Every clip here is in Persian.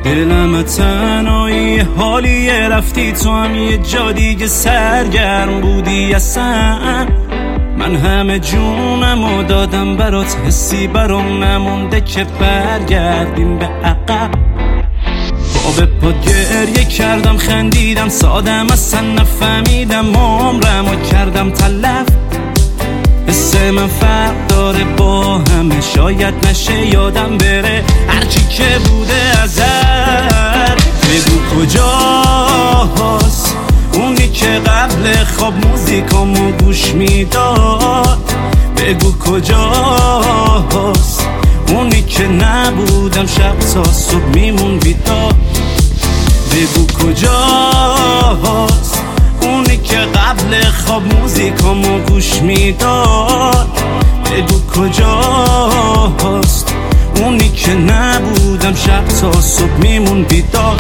دلم تنهایی حالیه، رفتی تو هم یه جا دیگه سرگرم بودی اصلا. من همه جونمو دادم برات، حسی برام نمونده که برگردیم به عقب. به پا گریه کردم، خندیدم، سادم اصلا نفهمیدم، عمرمو کردم تلف. حس من فرق داره با همه، شاید نشه یادم بره هرچی که بوده ازت. بگو کجاست اونی که قبل خواب موزیکامو گوش میداد؟ بگو کجاست اونی که نبودم شب تا صبح میمون بیدار؟ بگو کجاست اونی که قبل خواب موزیکامو گوش میداد؟ بگو کجاست اونی که نبودم شب تا صبح میمون بیدار؟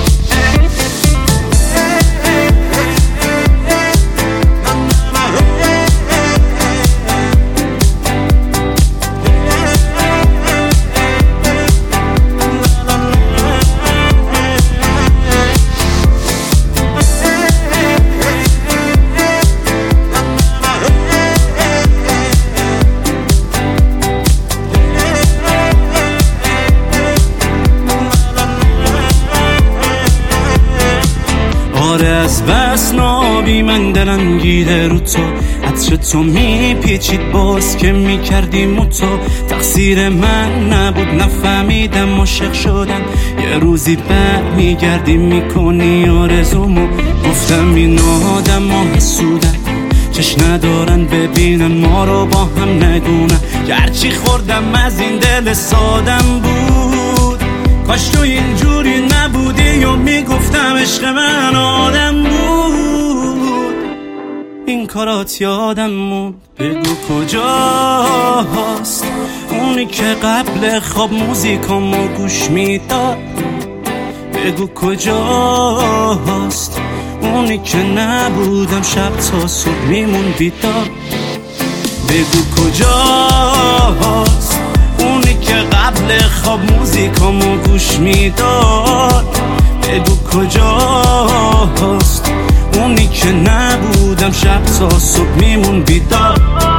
آره از بس نابی من دلم گیره رو تو، عطر تو میپیچید باز که میکردیم تو. تقصیر من نبود نفهمیدم عاشق شدن، یه روزی برمیگردی میکنی آرزومو. گفتم این آدم ها حسودن، چش ندارن ببینن ما رو با هم نگونن. گرچی خوردم از این دل سادم بود، کاش تو اینجوری نبودی یا میگفتم عشق من آدم بود. این کارات یادم موند. بگو کجاست اونی که قبل خواب موزیکامو گوش میداد؟ بگو کجاست اونی که نبودم شب تا صبح میمون بیدار؟ بگو کجاست اونی که قبل خواب موزیکامو گوش میداد؟ بگو کجاست اونی که نبودم شب تا صبح میمون بیدار؟